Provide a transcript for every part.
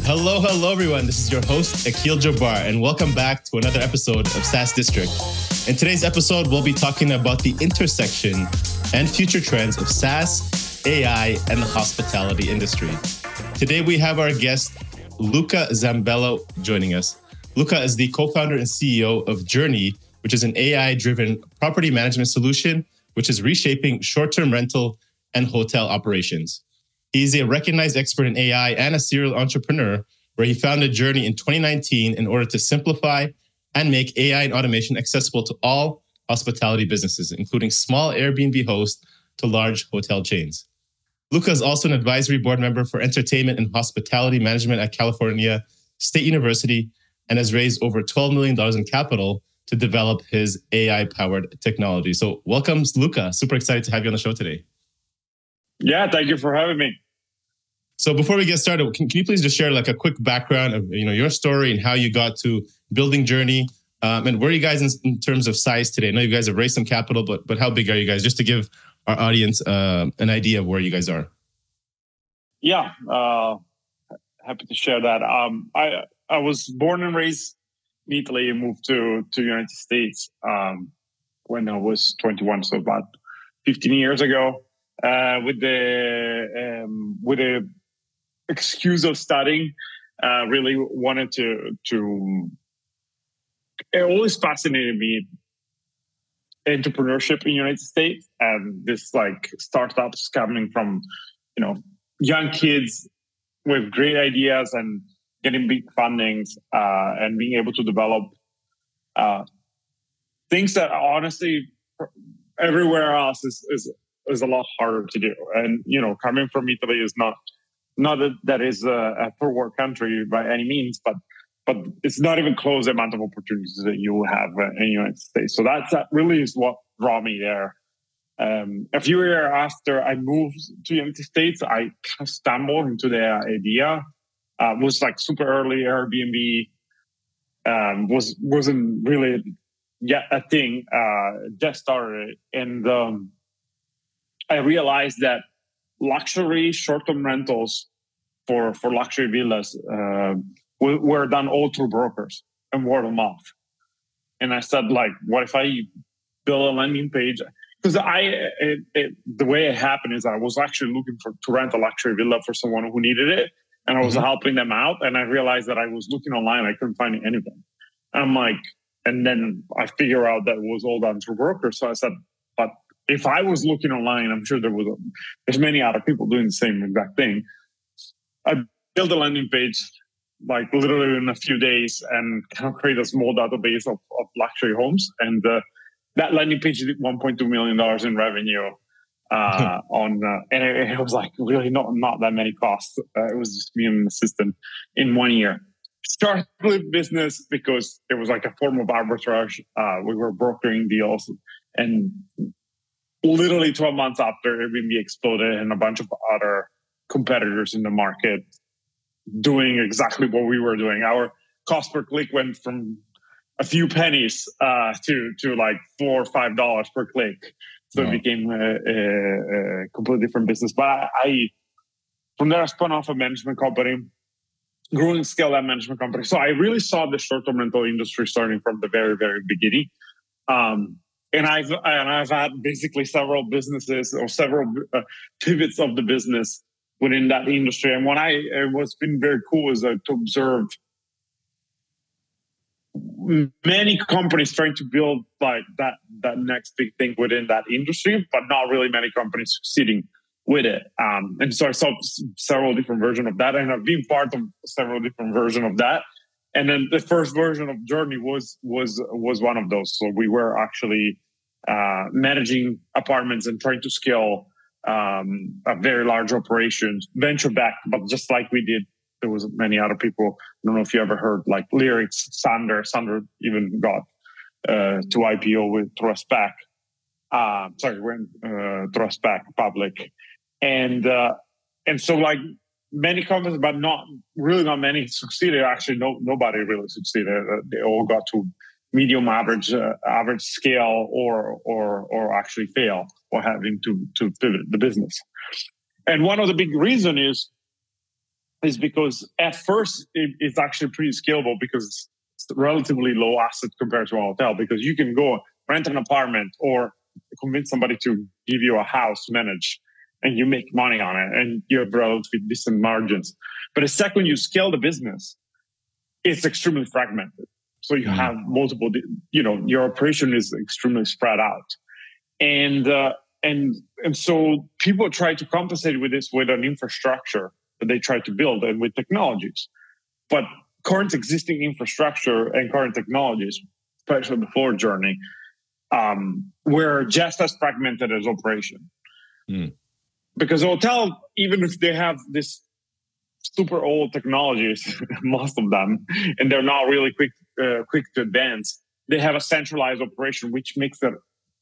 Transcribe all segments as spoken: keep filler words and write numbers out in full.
Hello, hello, everyone. This is your host, Akil Jabbar, and welcome back to another episode of SaaS District. In today's episode, we'll be talking about the intersection and future trends of SaaS, A I, and the hospitality industry. Today, we have our guest, Luca Zambello, joining us. Luca is the co-founder and C E O of Journey, which is an A I-driven property management solution, which is reshaping short-term rental and hotel operations. He's a recognized expert in A I and a serial entrepreneur, where he founded Journey in twenty nineteen in order to simplify and make A I and automation accessible to all hospitality businesses, including small Airbnb hosts to large hotel chains. Luca is also an advisory board member for entertainment and hospitality management at California State University and has raised over twelve million dollars in capital to develop his A I-powered technology. So welcome, Luca. Super excited to have you on the show today. Yeah, thank you for having me. So before we get started, can, can you please just share like a quick background of you know your story and how you got to building Journey, um, and where are you guys in, in terms of size today? I know you guys have raised some capital, but but how big are you guys? Just to give our audience uh, an idea of where you guys are. Yeah, uh, happy to share that. Um, I I was born and raised in Italy and moved to to the United States um, when I was twenty-one, so about fifteen years ago, uh, with the um, with a excuse of studying. Uh, really wanted to to. It always fascinated me, entrepreneurship in the United States, and this like startups coming from, you know, young kids with great ideas and getting big fundings uh, and being able to develop uh, things that honestly everywhere else is, is is a lot harder to do. And you know, coming from Italy is not. Not that that is a, a poor world country by any means, but but it's not even close the amount of opportunities that you will have in the United States. So that's, that really is what brought me there. Um, a few years after I moved to the United States, I kind of stumbled into the idea. Uh, it was like super early Airbnb. Um, was wasn't really yet a thing. Uh, just started, and um, I realized that luxury short-term rentals for, for luxury villas uh, were, were done all through brokers and word of mouth. And I said, like, what if I build a landing page? Because I, it, it, the way it happened is I was actually looking for to rent a luxury villa for someone who needed it, and I was mm-hmm. helping them out. And I realized that I was looking online, I couldn't find anything. And I'm like, and then I figured out that it was all done through brokers. So I said, but if I was looking online, I'm sure there was a, there's many other people doing the same exact thing. I built a landing page like literally in a few days and kind of create a small database of, of luxury homes. And uh, that landing page did one point two million dollars in revenue uh, on, uh, and it, it was like really not not that many costs. Uh, it was just me and an assistant in one year. Started with business because it was like a form of arbitrage. Uh, we were brokering deals, and literally twelve months after, Airbnb exploded and a bunch of other competitors in the market doing exactly what we were doing. Our cost per click went from a few pennies uh, to to like four or five dollars per click. So wow. It became a, a, a completely different business. But I, I, from there, I spun off a management company, grew and scaled that management company. So I really saw the short-term rental industry starting from the very, very beginning. Um, And I've and I've had basically several businesses or several uh, pivots of the business within that industry. And what I what's been very cool is uh, to observe many companies trying to build like that that next big thing within that industry, but not really many companies succeeding with it. Um, and so I saw several different versions of that, and I've been part of several different versions of that. And then the first version of Journey was was was one of those. So we were actually uh, managing apartments and trying to scale um, a very large operation, venture backed, but just like we did, there was many other people. I don't know if you ever heard like Lyrics, Sander. Sander even got uh, to I P O with through a SPAC. Uh, sorry, went uh, through a SPAC public, and uh, and so like. Many companies, but not really not many succeeded. Actually, no, nobody really succeeded. Uh, they all got to medium average, uh, average scale, or or or actually fail, or having to to pivot the business. And one of the big reason is is because at first it, it's actually pretty scalable because it's relatively low asset compared to a hotel, because you can go rent an apartment or convince somebody to give you a house to manage, and you make money on it and you have relatively decent margins. But the second you scale the business, it's extremely fragmented. So you mm. have multiple, you know, your operation is extremely spread out. And, uh, and, and so people try to compensate with this with an infrastructure that they try to build and with technologies. But current existing infrastructure and current technologies, especially the forward journey, um, were just as fragmented as operation. Mm. Because a hotel, even if they have this super old technologies, most of them, and they're not really quick uh, quick to advance, they have a centralized operation, which makes it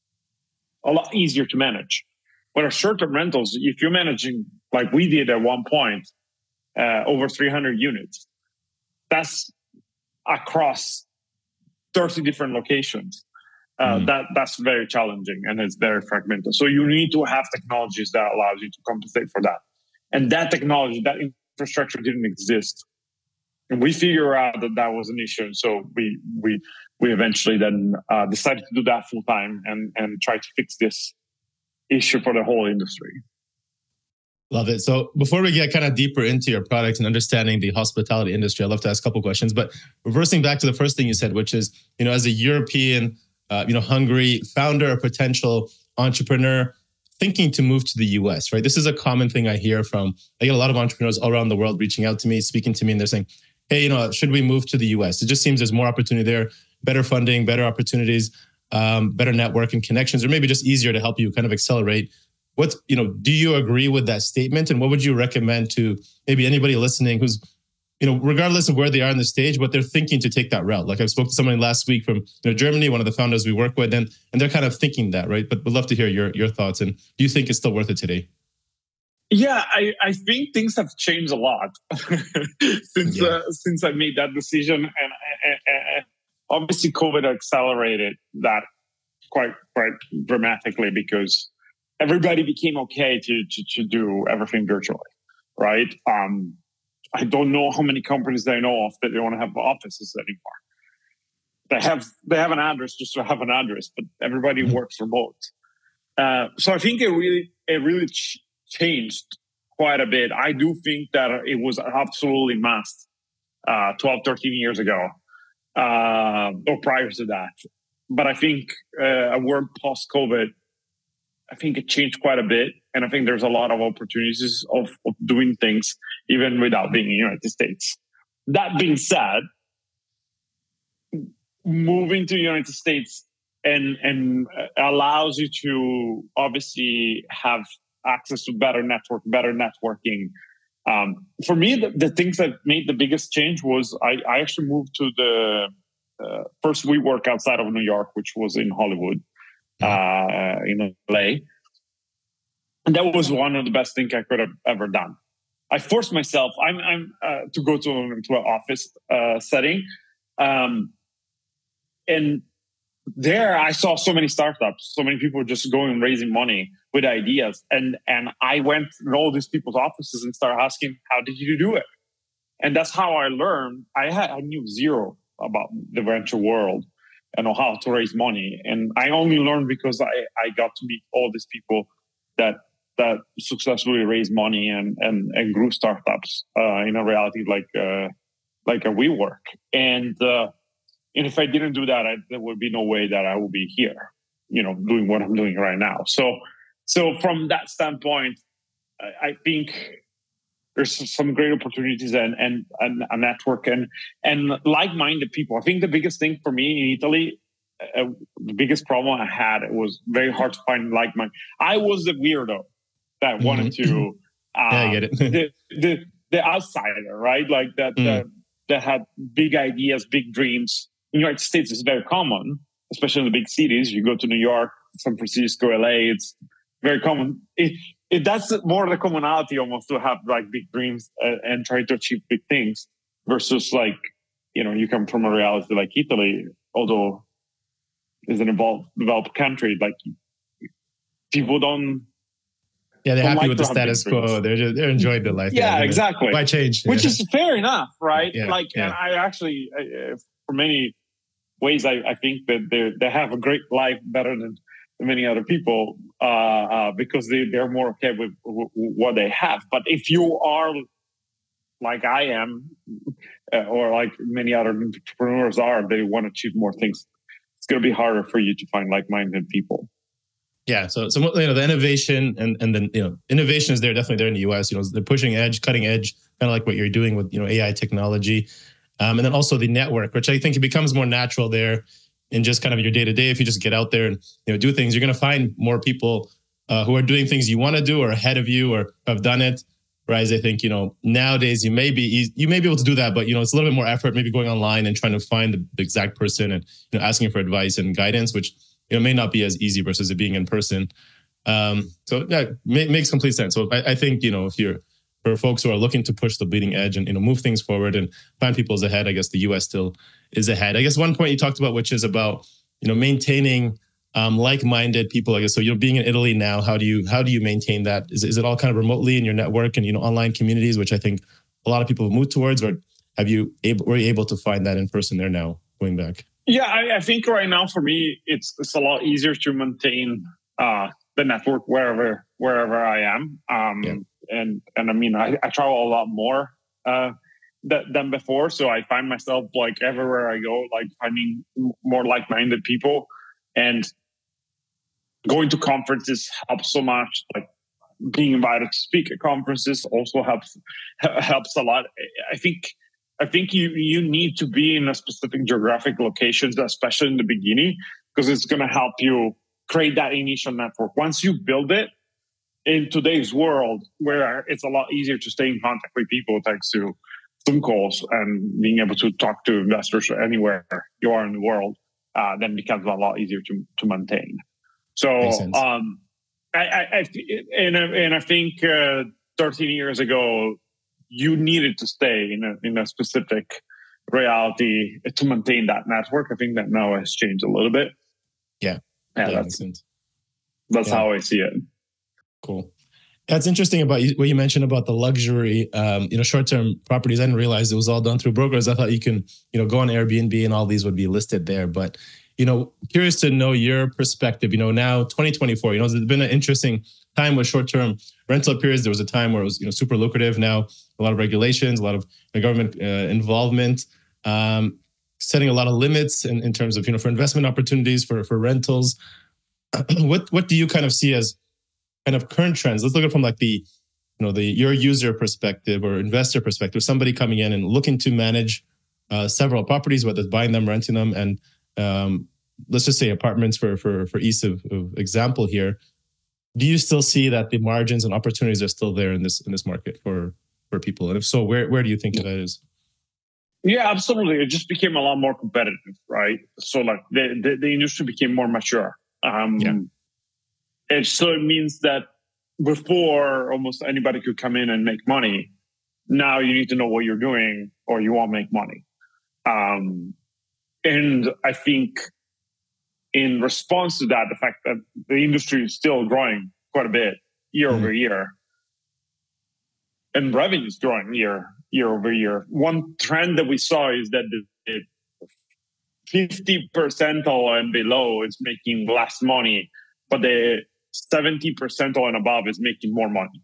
a lot easier to manage. But our short-term rentals, if you're managing, like we did at one point, uh, over three hundred units, that's across thirty different locations. Uh, mm. That that's very challenging and it's very fragmented. So you need to have technologies that allows you to compensate for that. And that technology, that infrastructure didn't exist. And we figured out that that was an issue. And so we we we eventually then uh, decided to do that full time and, and try to fix this issue for the whole industry. Love it. So before we get kind of deeper into your product and understanding the hospitality industry, I'd love to ask a couple questions. But reversing back to the first thing you said, which is, you know, as a European, uh, you know, hungry founder or potential entrepreneur thinking to move to the U S, right? This is a common thing I hear from, I get a lot of entrepreneurs all around the world reaching out to me, speaking to me, and they're saying, hey, you know, should we move to the U S? It just seems there's more opportunity there, better funding, better opportunities, um, better network and connections, or maybe just easier to help you kind of accelerate. What's, you know, do you agree with that statement? And what would you recommend to maybe anybody listening who's, you know, regardless of where they are in the stage, but they're thinking to take that route? Like I spoke to someone last week from, you know, Germany, one of the founders we work with, and and they're kind of thinking that, right? But we'd love to hear your your thoughts. And do you think it's still worth it today? Yeah, I, I think things have changed a lot since yeah. uh, since I made that decision, and, and, and obviously COVID accelerated that quite quite dramatically because everybody became okay to to, to do everything virtually, right? Um, I don't know how many companies I know of that they don't have offices anymore. They have they have an address just to have an address, but everybody mm-hmm. works remote. Uh, so I think it really it really ch- changed quite a bit. I do think that it was absolutely must uh, twelve, thirteen years ago uh, or prior to that. But I think uh, a world post-COVID, I think it changed quite a bit. And I think there's a lot of opportunities of, of doing things even without being in the United States. That being said, moving to the United States and, and allows you to obviously have access to better network, better networking. Um, for me, the, the things that made the biggest change was I, I actually moved to the uh, first WeWork outside of New York, which was in Hollywood, uh, in L A. And that was one of the best things I could have ever done. I forced myself I'm, I'm uh, to go to, to an office uh, setting. Um, and there I saw so many startups, so many people just going and raising money with ideas. And, and I went to all these people's offices and started asking, how did you do it? And that's how I learned. I had, I knew zero about the venture world and know how to raise money. And I only learned because I, I got to meet all these people that that successfully raised money and and, and grew startups uh, in a reality like uh, like a WeWork. And uh, and if I didn't do that, I, there would be no way that I would be here, you know, doing what I'm doing right now. So so from that standpoint, I, I think there's some great opportunities and, and and a network and and like-minded people. I think the biggest thing for me in Italy, uh, the biggest problem I had, it was very hard to find like-minded. I was the weirdo that wanted to, um, yeah, I get it. the, the the outsider, right? Like that, mm. that that had big ideas, big dreams. In the United States, it's very common, especially in the big cities. You go to New York, San Francisco, L A. It's very common. It, it that's more the commonality almost to have like big dreams and, and try to achieve big things versus like, you know, you come from a reality like Italy, although it's an evolved, developed country. Like people don't. Yeah, they're don't happy like with to the have status big dreams. quo. They're just, they're enjoying their life. Yeah, yeah exactly. Why change? Which yeah. is fair enough, right? Yeah, like, yeah. and I actually, uh, for many ways, I, I think that they they have a great life, better than many other people, uh, uh, because they they're more okay with, with what they have. But if you are like I am, uh, or like many other entrepreneurs are, they want to achieve more things. It's going to be harder for you to find like-minded people. Yeah, so so you know the innovation and and then you know innovation is there definitely there in the U S. You know they're pushing edge, cutting edge, kind of like what you're doing with you know A I technology, um, and then also the network, which I think it becomes more natural there in just kind of your day to day. If you just get out there and you know do things, you're going to find more people uh, who are doing things you want to do or ahead of you or have done it. Whereas I think you know nowadays you may be you may be able to do that, but you know it's a little bit more effort, maybe going online and trying to find the exact person and you know asking for advice and guidance, which you know may not be as easy versus it being in person. Um, so yeah, ma- makes complete sense. So I, I think you know if you're for folks who are looking to push the bleeding edge and you know move things forward and find people's ahead, I guess the U S still is ahead. I guess one point you talked about, which is about you know maintaining um, like-minded people. I guess so. You know, being in Italy now, how do you how do you maintain that? Is is it all kind of remotely in your network and you know online communities, which I think a lot of people have moved towards, or have you able were you able to find that in person there now going back? Yeah, I, I think right now for me, it's it's a lot easier to maintain uh, the network wherever wherever I am. Um, Yeah. And and I mean, I, I travel a lot more uh, th- than before, so I find myself like everywhere I go, like finding more like-minded people, and going to conferences helps so much. Like being invited to speak at conferences also helps helps a lot. I think. I think you you need to be in a specific geographic location, especially in the beginning, because it's going to help you create that initial network. Once you build it, in today's world, where it's a lot easier to stay in contact with people thanks to Zoom calls and being able to talk to investors anywhere you are in the world, uh, then becomes a lot easier to to maintain. So, um, I, I, I and and I think uh, thirteen years ago, you needed to stay in a in a specific reality to maintain that network. I think that now has changed a little bit. Yeah, yeah, yeah that's that's yeah. how I see it. Cool. That's interesting about what you mentioned about the luxury, um, you know, short-term properties. I didn't realize it was all done through brokers. I thought you can, you know, go on Airbnb and all these would be listed there. But, you know, curious to know your perspective. You know, now twenty twenty-four, you know, there's been an interesting time with short-term rental periods. There was a time where it was, you know, super lucrative. Now a lot of regulations, a lot of government uh, involvement, um, setting a lot of limits in, in terms of, you know, for investment opportunities for for rentals. what what do you kind of see as kind of current trends? Let's look at it from like the, you know, the your user perspective or investor perspective, somebody coming in and looking to manage uh, several properties, whether it's buying them, renting them, and um, let's just say apartments for for for ease of, of example here. Do you still see that the margins and opportunities are still there in this in this market for for people? And if so, where where do you think that is? Yeah, absolutely. It just became a lot more competitive, right? So like the the, the industry became more mature. Um, yeah. And so it means that before almost anybody could come in and make money. Now you need to know what you're doing or you won't make money. Um, and I think in response to that, the fact that the industry is still growing quite a bit year mm-hmm. over year, and revenue is growing year year over year. One trend that we saw is that the fifty percentile and below is making less money, but the seventy percentile and above is making more money.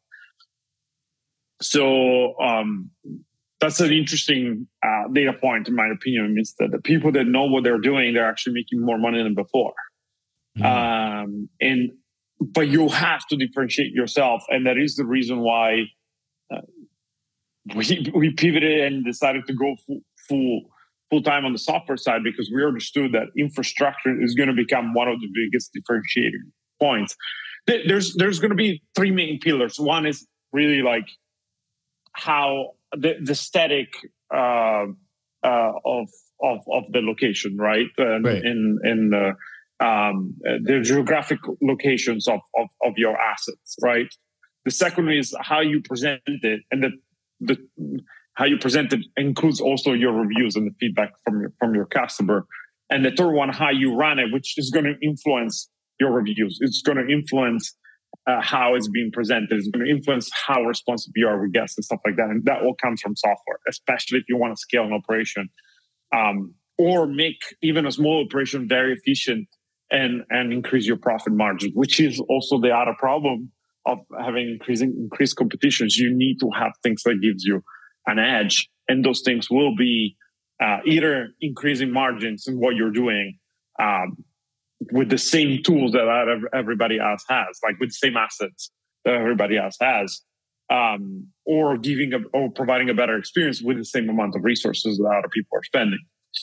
So um, that's an interesting uh, data point, in my opinion. It means that the people that know what they're doing, they're actually making more money than before. Mm. Um, and but you have to differentiate yourself, and that is the reason why uh, we we pivoted and decided to go full full full time on the software side, because we understood that infrastructure is going to become one of the biggest differentiating points. There's there's going to be three main pillars. One is really like how the, the static uh, uh, of of of the location, right? And right. in in the um, the geographic locations of, of of your assets, right? The second is how you present it, and the the how you present it includes also your reviews and the feedback from your from your customer. And the third one, how you run it, which is going to influence your reviews. It's going to influence uh, how it's being presented. It's going to influence how responsive you are with guests and stuff like that. And that all comes from software, especially if you want to scale an operation um, or make even a small operation very efficient and, and increase your profit margin, which is also the other problem of having increasing increased competitions. You need to have things that gives you an edge. And those things will be uh, either increasing margins in what you're doing um, with the same tools that everybody else has, like with the same assets that everybody else has, um, or giving a, or providing a better experience with the same amount of resources that other people are spending.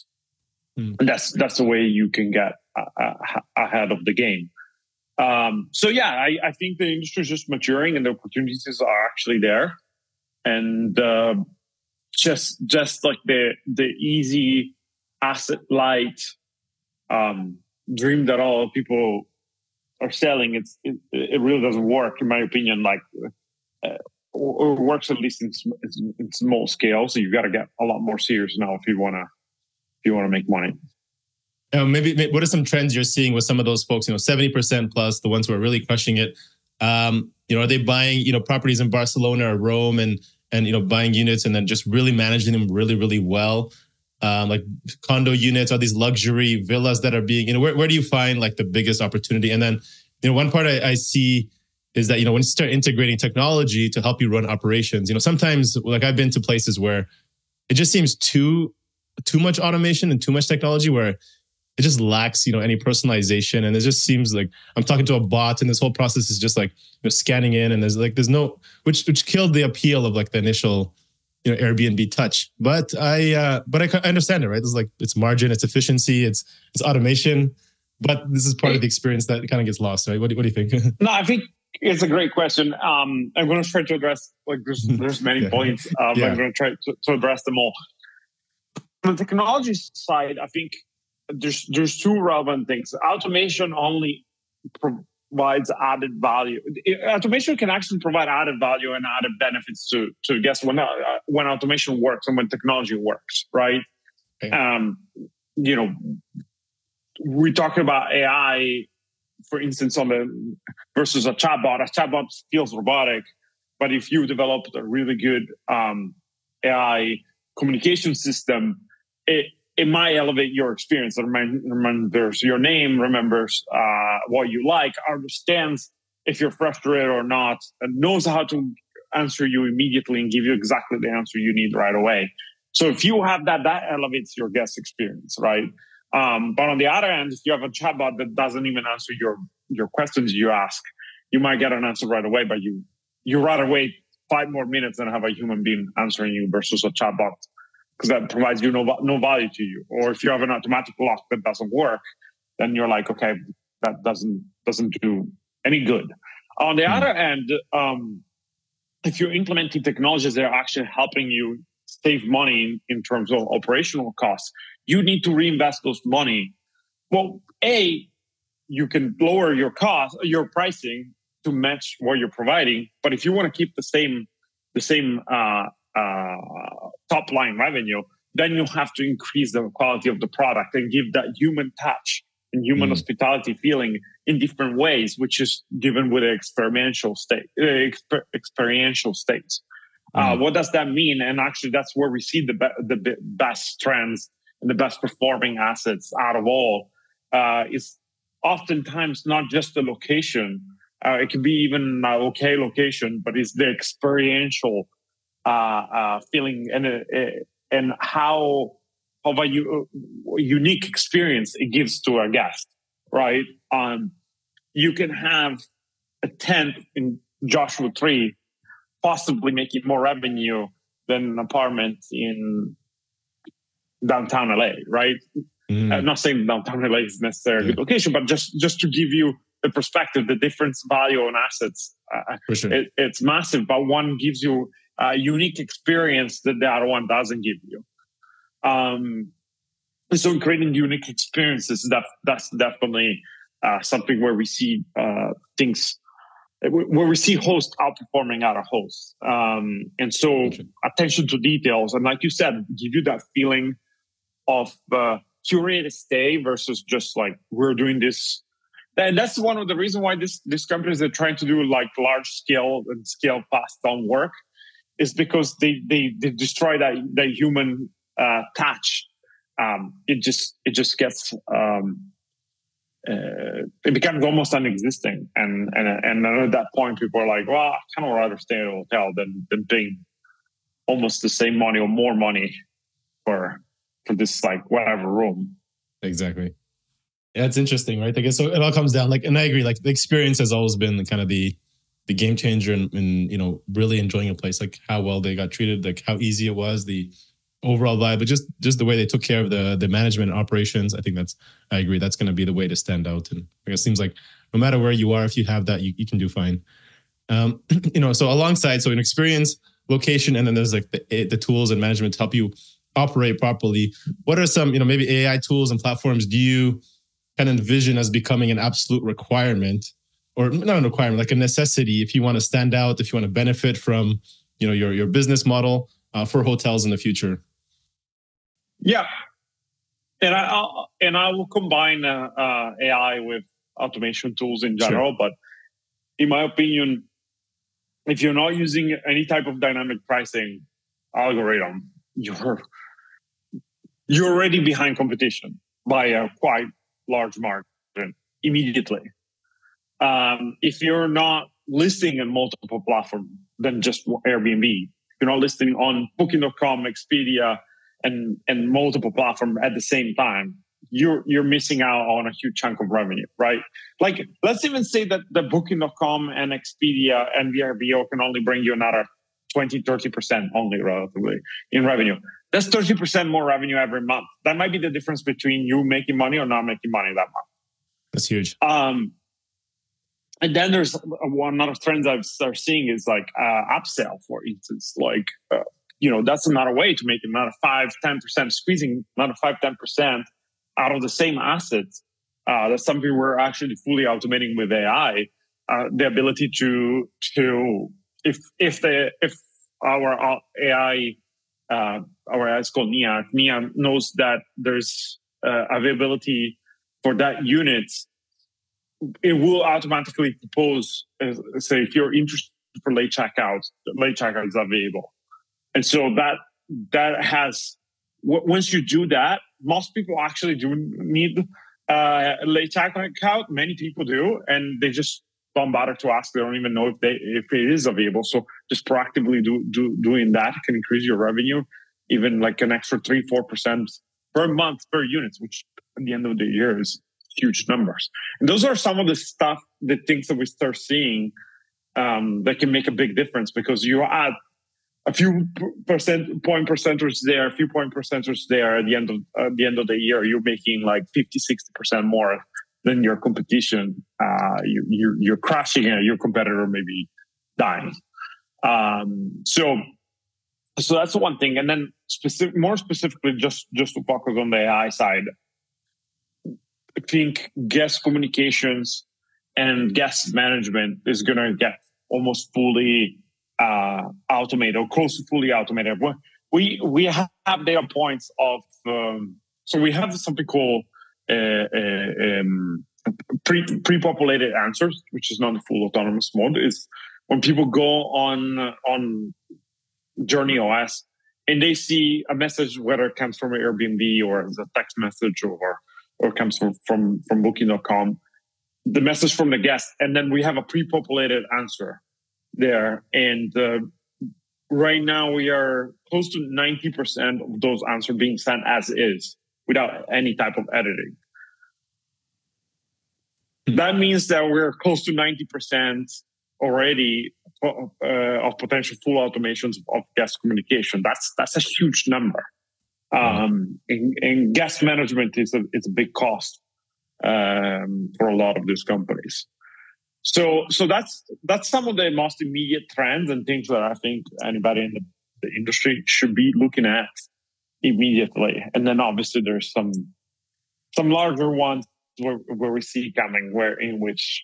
Mm. And that's that's the way you can get uh, ahead of the game. Um, so yeah, I, I think the industry is just maturing and the opportunities are actually there. And uh, just just like the the easy asset light um, dream that all people are selling, it's it, it really doesn't work, in my opinion. Like, uh, or, or works at least in, in small scale. So you've got to get a lot more serious now if you wanna if you wanna make money. Uh, maybe, maybe what are some trends you're seeing with some of those folks? You know, seventy percent plus, the ones who are really crushing it. Um, you know, are they buying you know properties in Barcelona or Rome and and you know buying units and then just really managing them really really well? Um, like condo units, or these luxury villas that are being, you know, where, where do you find like the biggest opportunity? And then, you know, one part I, I see is that, you know, when you start integrating technology to help you run operations, you know, sometimes like I've been to places where it just seems too, too much automation and too much technology where it just lacks, you know, any personalization. And it just seems like I'm talking to a bot and this whole process is just like, you know, scanning in and there's like, there's no, which, which killed the appeal of like the initial, you know, Airbnb touch. But I, uh, but I, I understand it, right? It's like, it's margin, it's efficiency, it's, it's automation, but this is part of the experience that kind of gets lost, right? What do, what do you think? No, I think it's a great question. Um, I'm going to try to address, like there's, there's many yeah. points. Um, yeah. I'm going to try to, to address them all. On the technology side, I think there's, there's two relevant things. Automation only provides added value. Automation can actually provide added value and added benefits to to guests when uh, when automation works and when technology works, right? Okay. Um, you know, we talk about A I, for instance, on the versus a chatbot. A chatbot feels robotic, but if you develop a really good um, A I communication system, it it might elevate your experience. It remembers your name, remembers uh, what you like, understands if you're frustrated or not, and knows how to answer you immediately and give you exactly the answer you need right away. So if you have that, that elevates your guest experience, right? Um, but on the other end, if you have a chatbot that doesn't even answer your, your questions you ask, you might get an answer right away, but you you rather wait five more minutes than have a human being answering you versus a chatbot, because that provides you no, no value to you. Or if you have an automatic lock that doesn't work, then you're like, okay, that doesn't doesn't do any good. On the mm. other end, um, if you're implementing technologies that are actually helping you save money in, in terms of operational costs, you need to reinvest those money. Well, A, you can lower your cost, your pricing to match what you're providing. But if you want to keep the same the same uh, uh, top line revenue, then you have to increase the quality of the product and give that human touch and human mm. hospitality feeling in different ways, which is given with an experiential state, uh, exper- experiential states. Mm. Uh, what does that mean? And actually, that's where we see the be- the be- best trends and the best performing assets out of all. Uh, is oftentimes not just the location. Uh, it can be even an okay location, but it's the experiential uh, uh, feeling and uh, and how of a u- unique experience it gives to a guest, right? Um, you can have a tent in Joshua Tree possibly making more revenue than an apartment in downtown L A, right? Mm. I'm not saying downtown L A is necessarily a good location, but just, just to give you the perspective, the difference value on assets, uh, For sure. it, it's massive, but one gives you a unique experience that the other one doesn't give you. Um, so in creating unique experiences, that that's definitely uh, something where we see uh, things, where we see hosts outperforming other hosts. Um, and so attention to details, and like you said, give you that feeling of uh, curated stay versus just like we're doing this And that's one of the reasons why this these companies are trying to do like large scale and scale fast on work, is because they they, they destroy that that human uh, touch. Um, it just it just gets um, uh, it becomes almost unexisting, and and and at that point, people are like, well, I kind of rather stay in a hotel than than paying almost the same money or more money for for this like whatever room. Exactly. Yeah, it's interesting, right? I guess so. It all comes down like, and I agree. Like the experience has always been kind of the the game changer, and in, in you know really enjoying a place, like how well they got treated, like how easy it was, the overall vibe, but just just the way they took care of the the management and operations. I think that's I agree. That's going to be the way to stand out. And like, it seems like no matter where you are, if you have that, you, you can do fine. Um, you know, so alongside, so an experience, location, and then there's like the the tools and management to help you operate properly. What are some, you know, maybe A I tools and platforms do you kind of envision as becoming an absolute requirement, or not a requirement, like a necessity, if you want to stand out, if you want to benefit from, you know, your your business model uh, for hotels in the future? Yeah, and I I'll, and I will combine uh, uh, A I with automation tools in general. Sure. But in my opinion, if you're not using any type of dynamic pricing algorithm, you're you're already behind competition by a quite large margin immediately. Um, if you're not listing in multiple platforms than just Airbnb, you're not listing on Booking dot com, Expedia, and and multiple platforms at the same time, you're you're missing out on a huge chunk of revenue, right? Like, let's even say that the Booking dot com and Expedia and V R B O can only bring you another twenty, thirty percent only relatively in revenue. That's thirty percent more revenue every month. That might be the difference between you making money or not making money that month. That's huge. Um, and then there's one other trend I've started seeing is like uh, upsell, for instance. Like, uh, you know, that's another way to make another five, ten percent, squeezing another five, ten percent out of the same assets. Uh, that's something we're actually fully automating with A I. Uh, the ability to to if if the if our A I uh, our A I is called Nia. If Nia knows that there's uh, availability for that unit, it will automatically propose, uh, say, if you're interested for late checkout, late checkout is available. And so that that has, w- once you do that, most people actually do need uh, late checkout. Many people do, and they just don't bother to ask. They don't even know if they if it is available. So just proactively do, do doing that can increase your revenue, even like an extra three, four percent per month per unit, which at the end of the year is huge numbers. And those are some of the stuff, the things that we start seeing um, that can make a big difference, because you add a few percent point percenters there, a few point percenters there. At the end of at the end of the year, you're making like fifty, sixty percent more than your competition. Uh, you, you're you're crushing it. Your competitor may be dying. Um, so so that's one thing. And then specific, more specifically, just just to focus on the A I side, I think guest communications and guest management is going to get almost fully uh, automated or close to fully automated. We we have data points of um, so we have something called uh, uh, um, pre pre-populated answers, which is not the full autonomous mode. Is when people go on on Journey O S and they see a message, whether it comes from Airbnb or as a text message or or comes from from from Booking dot com, the message from the guest, and then we have a pre-populated answer there. And uh, right now we are close to ninety percent of those answers being sent as is without any type of editing. Mm-hmm. That means that we're close to ninety percent already uh, of potential full automations of guest communication. That's that's a huge number. Um, and, and guest management is a, it's a big cost um, for a lot of these companies. So, so that's that's some of the most immediate trends and things that I think anybody in the, the industry should be looking at immediately. And then obviously there's some some larger ones where, where we see coming, where in which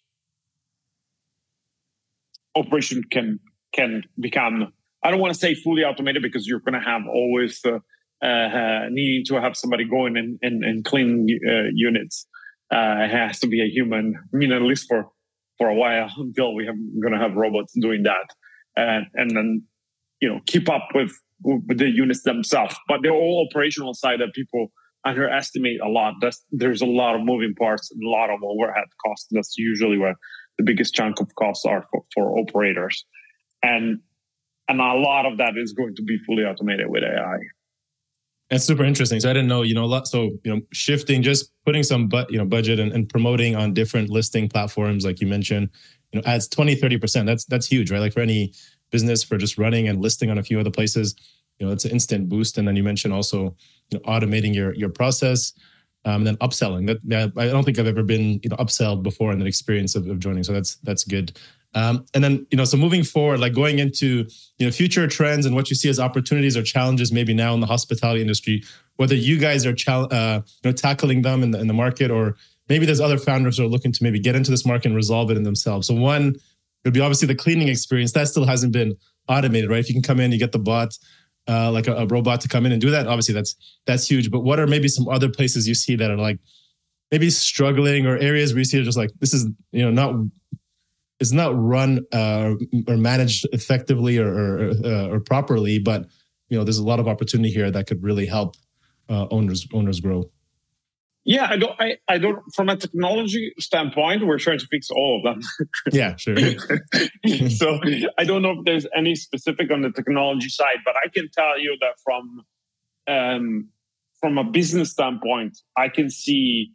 operation can can become, I don't want to say fully automated, because you're going to have always uh, uh, needing to have somebody going and and, and clean uh, units. Uh, it has to be a human. I mean, at least for for a while until we have going to have robots doing that, and and then you know keep up with with the units themselves. But the whole operational side that people underestimate a lot. That's, there's a lot of moving parts and a lot of overhead costs. That's usually where the biggest chunk of costs are for, for operators. And and a lot of that is going to be fully automated with A I. That's super interesting. So I didn't know, you know, a lot. So, you know, shifting, just putting some, but, you know, budget and, and promoting on different listing platforms, like you mentioned, you know, adds twenty, thirty percent. That's, that's huge, right? Like for any business, for just running and listing on a few other places, you know, it's an instant boost. And then you mentioned also, you know, automating your, your process, um, and then upselling. That, I don't think I've ever been, you know, upselled before in that experience of, of joining. So that's, that's good. Um, and then, you know, so moving forward, like going into, you know, future trends and what you see as opportunities or challenges, maybe now in the hospitality industry, whether you guys are, chal- uh, you know, tackling them in the, in the market, or maybe there's other founders who are looking to maybe get into this market and resolve it in themselves. So one would be obviously the cleaning experience. That still hasn't been automated, right? If you can come in, you get the bot, uh, like a, a robot to come in and do that. Obviously that's, that's huge. But what are maybe some other places you see that are like maybe struggling, or areas where you see it just like, this is, you know, not, it's not run uh, or managed effectively or or, uh, or properly, but you know, there's a lot of opportunity here that could really help uh, owners owners grow. Yeah, I don't. I, I don't. From a technology standpoint, we're trying to fix all of them. Yeah, sure. So I don't know if there's any specific on the technology side, but I can tell you that from um, from a business standpoint, I can see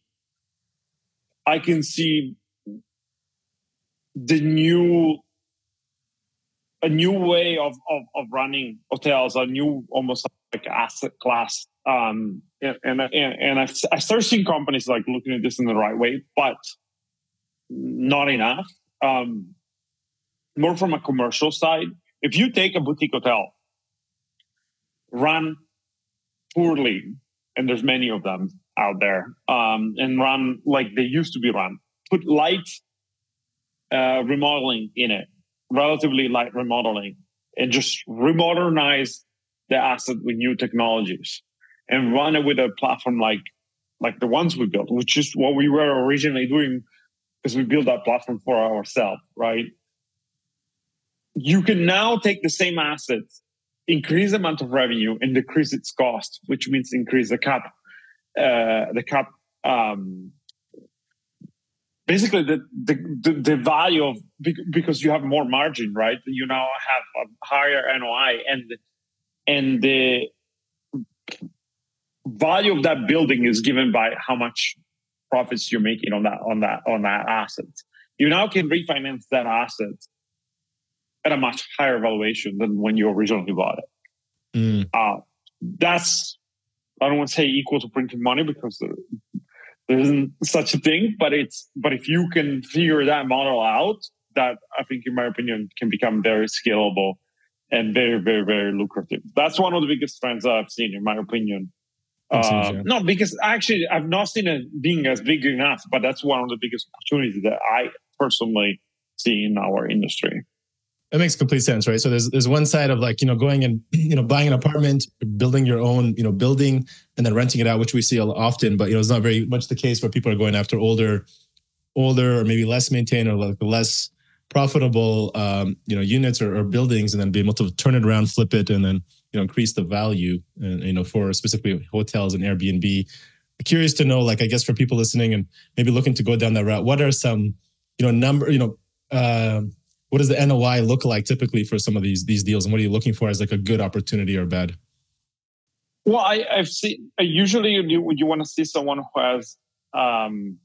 I can see. the new, a new way of, of, of running hotels, a new almost like asset class. Um, and and, and I've, I started seeing companies like looking at this in the right way, but not enough. Um, more from a commercial side. If you take a boutique hotel, run poorly, and there's many of them out there, um, and run like they used to be run, put light Uh, remodeling in it, relatively light remodeling, and just remodernize the asset with new technologies and run it with a platform like like the ones we built, which is what we were originally doing because we built that platform for ourselves, right? You can now take the same assets, increase the amount of revenue, and decrease its cost, which means increase the cap, uh, the cap. Um, Basically, the, the the the value of, because you have more margin, right? You now have a higher N O I, and and the value of that building is given by how much profits you're making on that on that on that asset. You now can refinance that asset at a much higher valuation than when you originally bought it. Mm. Uh, that's, I don't want to say equal to printing money, because there, there isn't such a thing, but it's, but if you can figure that model out, that I think, in my opinion, can become very scalable and very, very, very lucrative. That's one of the biggest trends I've seen, in my opinion. Uh, yeah. No, because actually I've not seen it being as big enough, but that's one of the biggest opportunities that I personally see in our industry. That makes complete sense, right? So there's there's one side of like, you know, going and, you know, buying an apartment, building your own, you know, building, and then renting it out, which we see often, but, you know, it's not very much the case where people are going after older, older or maybe less maintained or like less profitable, um, you know, units or, or buildings, and then be able to turn it around, flip it, and then, you know, increase the value, and, you know, for specifically hotels and Airbnb. Curious to know, like, I guess for people listening and maybe looking to go down that route, what are some, you know, number, you know, uh, what does the N O I look like typically for some of these these deals, and what are you looking for as like a good opportunity or bad? Well, I, I've seen, usually you, you want to see someone who has um,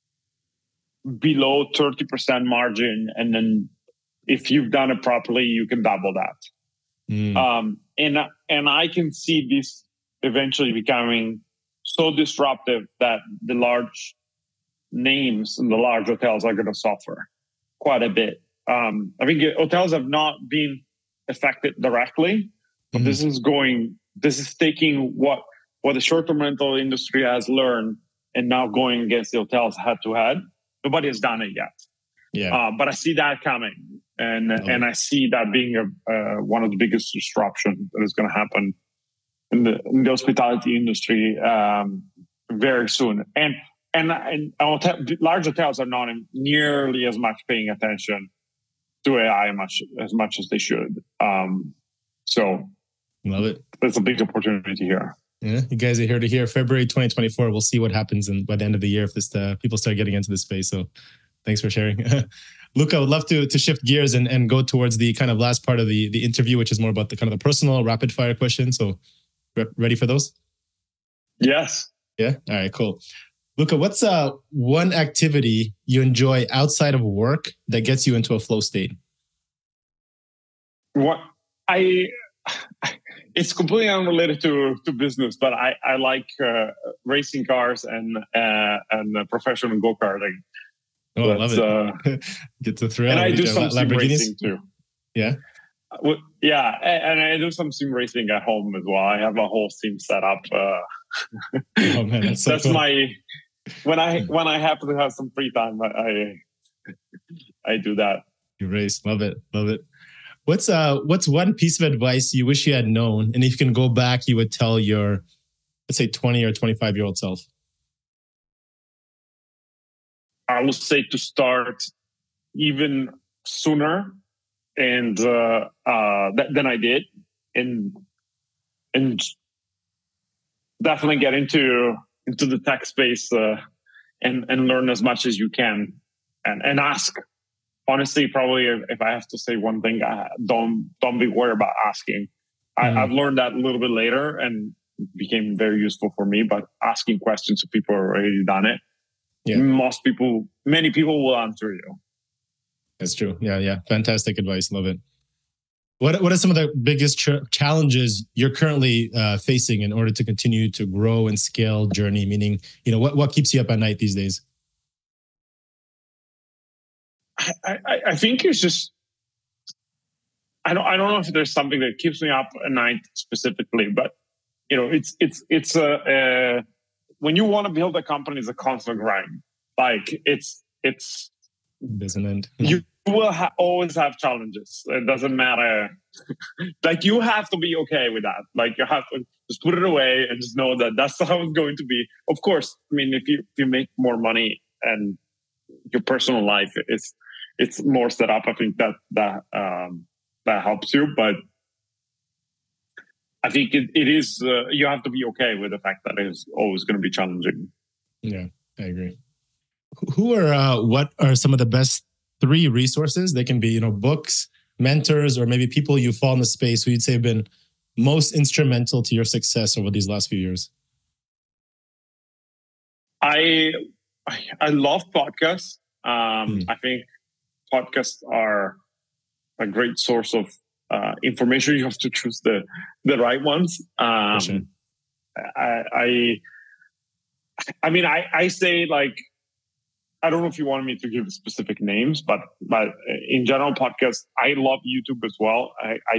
below thirty percent margin, and then if you've done it properly, you can double that. Mm. Um, and, and I can see this eventually becoming so disruptive that the large names and the large hotels are going to suffer quite a bit. Um, I think hotels have not been affected directly, but mm-hmm. this is going, this is taking what, what the short-term rental industry has learned and now going against the hotels head to head. Nobody has done it yet. Yeah. Uh, but I see that coming, and oh. and I see that being a, uh, one of the biggest disruption that is going to happen in the, in the hospitality industry um, very soon. And and and hotel, large hotels are not nearly as much paying attention to A I much as much as they should. Um, so love it. There's a big opportunity here. Yeah, you guys are here to hear. February twenty twenty-four. We'll see what happens, and by the end of the year, if this uh, people start getting into this space. So, thanks for sharing, Luca. I would love to to shift gears and, and go towards the kind of last part of the the interview, which is more about the kind of the personal rapid fire questions. So, re- ready for those? Yes. Yeah. All right. Cool. Luca, what's uh one activity you enjoy outside of work that gets you into a flow state? What I. It's completely unrelated to, to business, but I, I like uh, racing cars and uh, and uh, professional go-karting. Oh, I love it. Uh, Get the thrill. And I do some sim racing too. Yeah? Well, yeah, and I do some sim racing at home as well. I have a whole sim set up. Uh, oh, man, that's so that's cool. my... When I when I happen to have some free time, I I, I do that. You race. Love it. Love it. What's uh what's one piece of advice you wish you had known, and if you can go back, you would tell your, let's say, twenty or twenty-five year old self? I would say to start even sooner, and uh, uh, th- than I did, and and definitely get into into the tech space uh, and and learn as much as you can, and and ask. Honestly, probably if I have to say one thing, I don't don't be worried about asking. I, mm. I've learned that a little bit later and it became very useful for me. But asking questions to people who already done it, yeah. most people, many people will answer you. That's true. Yeah, yeah. Fantastic advice. Love it. What What are some of the biggest ch- challenges you're currently uh, facing in order to continue to grow and scale Journey? Meaning, you know, what what keeps you up at night these days? I, I, I think it's just I don't I don't know if there's something that keeps me up at night specifically, but you know it's it's it's a, a when you want to build a company, it's a constant grind. Like it's it's it doesn't end. You will ha- always have challenges. It doesn't matter. Like you have to be okay with that. Like you have to just put it away and just know that that's how it's going to be. Of course, I mean if you if you make more money and your personal life is it's more set up. I think that that um, that helps you, but I think it, it is uh, you have to be okay with the fact that it is always going to be challenging. Yeah, I agree. Who are uh, what are some of the best three resources? They can be, you know, books, mentors, or maybe people you follow in the space who you'd say have been most instrumental to your success over these last few years. I I, I love podcasts. Um, mm. I think podcasts are a great source of uh, information. You have to choose the the right ones. Um, sure. I, I I mean, I, I say like I don't know if you want me to give specific names, but but in general, podcasts. I love YouTube as well. I I,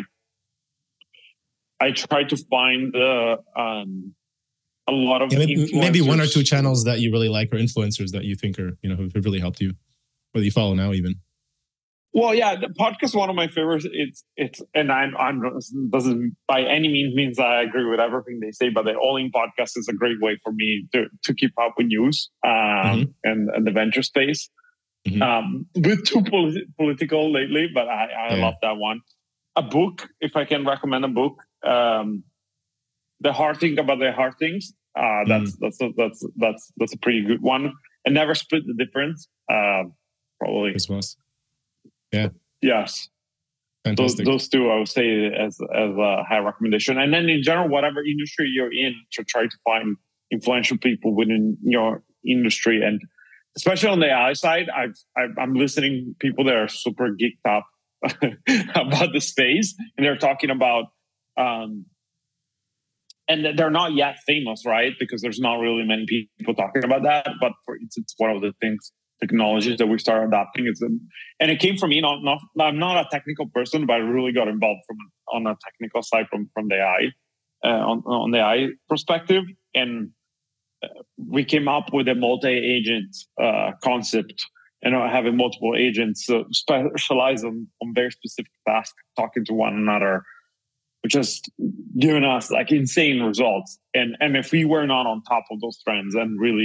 I try to find uh, um, a lot of yeah, maybe, maybe one or two channels that you really like or influencers that you think are, you know, have really helped you, or that you follow now even. Well, yeah, the podcast is one of my favorites. It's it's and I'm I'm doesn't by any means means I agree with everything they say, but the All In podcast is a great way for me to to keep up with news um, mm-hmm. and, and the venture space. Mm-hmm. Um, a bit too polit- political lately, but I, I yeah. love that one. A book, if I can recommend a book, um, The Hard Thing About the Hard Things. Uh, that's mm. that's a, that's that's that's a pretty good one. And Never Split the Difference. Uh, probably. Christmas. Yeah. Yes. Fantastic. Those, those two, I would say, as as a high recommendation. And then in general, whatever industry you're in, to try to find influential people within your industry, and especially on the A I side, I've, I've I'm listening to people that are super geeked up about the space, and they're talking about, um, and they're not yet famous, right? Because there's not really many people talking about that. But for it's, it's one of the things. Technologies that we start adopting. It's, um, and it came from me. Not, not, I'm not a technical person, but I really got involved from on a technical side from from the A I, uh, on on the A I perspective, and uh, we came up with a multi-agent uh, concept, and uh, having multiple agents uh, specialize on, on very specific tasks, talking to one another, which has given us like insane results. And and if we were not on top of those trends and really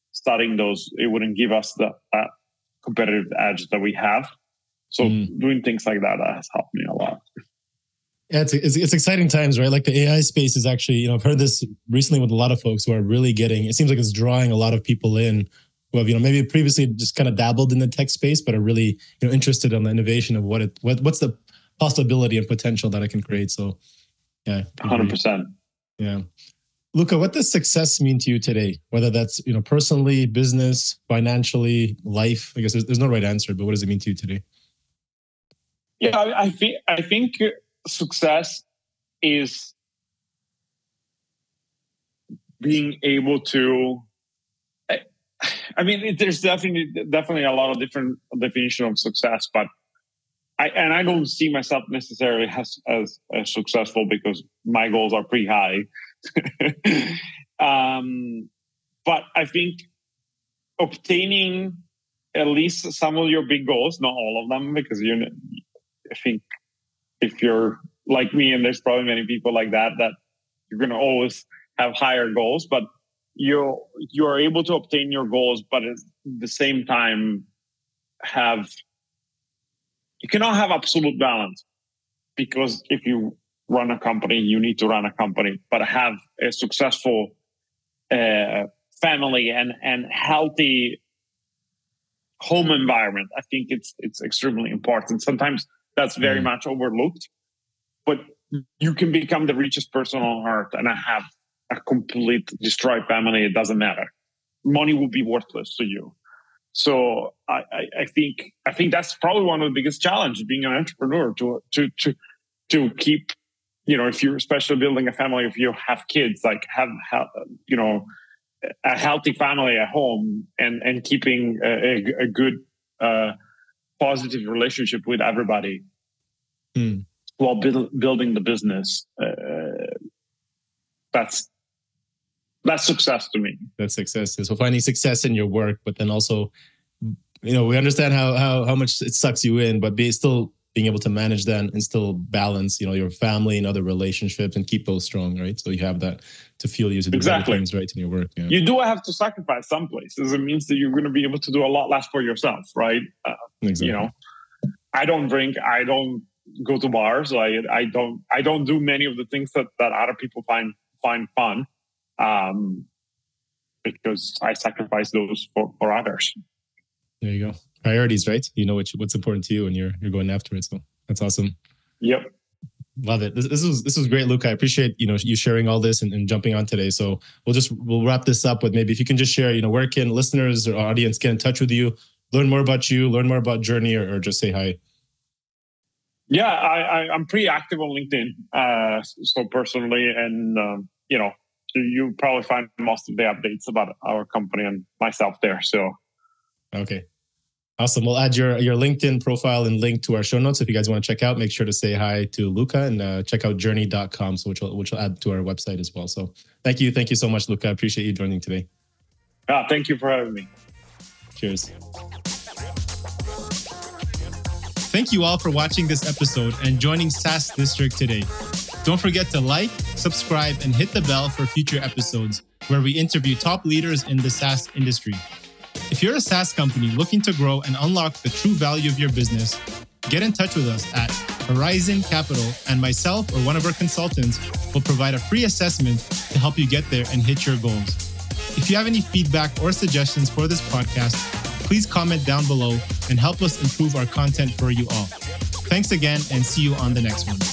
studying those, it wouldn't give us the uh, competitive edge that we have. So mm. doing things like that has helped me a lot. Yeah, it's, it's it's exciting times, right? Like the A I space is actually, you know, I've heard this recently with a lot of folks who are really getting, it seems like it's drawing a lot of people in who have, you know, maybe previously just kind of dabbled in the tech space, but are really, you know, interested in the innovation of what it, what what's the possibility and potential that it can create. So, yeah. one hundred percent. Yeah. Luca, what does success mean to you today? Whether that's, you know, personally, business, financially, life, I guess there's, there's no right answer, but what does it mean to you today? Yeah, I, I think, I think success is being able to, I, I mean, it, there's definitely definitely a lot of different definition of success, but I and I don't see myself necessarily as as, as successful because my goals are pretty high. um, but I think obtaining at least some of your big goals, not all of them, because you, I think if you're like me, and there's probably many people like that, that you're going to always have higher goals, but you you are able to obtain your goals, but at the same time have, you cannot have absolute balance, because if you run a company, you need to run a company, but have a successful uh, family and and healthy home environment. I think it's it's extremely important. Sometimes that's very mm. much overlooked, but you can become the richest person on earth and have a complete destroyed family. It doesn't matter. Money will be worthless to you. So I, I, I think I think that's probably one of the biggest challenges being an entrepreneur, to to to to keep, you know, if you're especially building a family, if you have kids, like have, have you know, a healthy family at home and and keeping a, a, a good uh, positive relationship with everybody mm. while build, building the business. Uh, that's that's success to me. That's success. So finding success in your work, but then also, you know, we understand how how how much it sucks you in, but be still being able to manage that and still balance, you know, your family and other relationships and keep those strong, right? So you have that to fuel you to do exactly. things right in your work. Yeah. You do have to sacrifice some places. It means that you're going to be able to do a lot less for yourself, right? Uh, exactly. You know, I don't drink. I don't go to bars. I I don't I don't do many of the things that, that other people find find fun, um, because I sacrifice those for, for others. There you go. Priorities, right? You know what, what's important to you, and you're you're going after it. So that's awesome. Yep. Love it. This, this was this was great, Luca. I appreciate, you know, you sharing all this and, and jumping on today. So we'll just we'll wrap this up with maybe if you can just share, you know, where can listeners or audience get in touch with you, learn more about you, learn more about Journey, or, or just say hi. Yeah, I, I I'm pretty active on LinkedIn. Uh, so personally, and um, you know, you probably find most of the updates about our company and myself there. So. Okay. Awesome. We'll add your, your LinkedIn profile and link to our show notes. If you guys want to check out, make sure to say hi to Luca and uh, check out journey dot com, so which will, which will add to our website as well. So thank you. Thank you so much, Luca. I appreciate you joining today. Ah, thank you for having me. Cheers. Thank you all for watching this episode and joining SaaS District today. Don't forget to like, subscribe, and hit the bell for future episodes where we interview top leaders in the SaaS industry. If you're a SaaS company looking to grow and unlock the true value of your business, get in touch with us at Horizon Capital, and myself or one of our consultants will provide a free assessment to help you get there and hit your goals. If you have any feedback or suggestions for this podcast, please comment down below and help us improve our content for you all. Thanks again, and see you on the next one.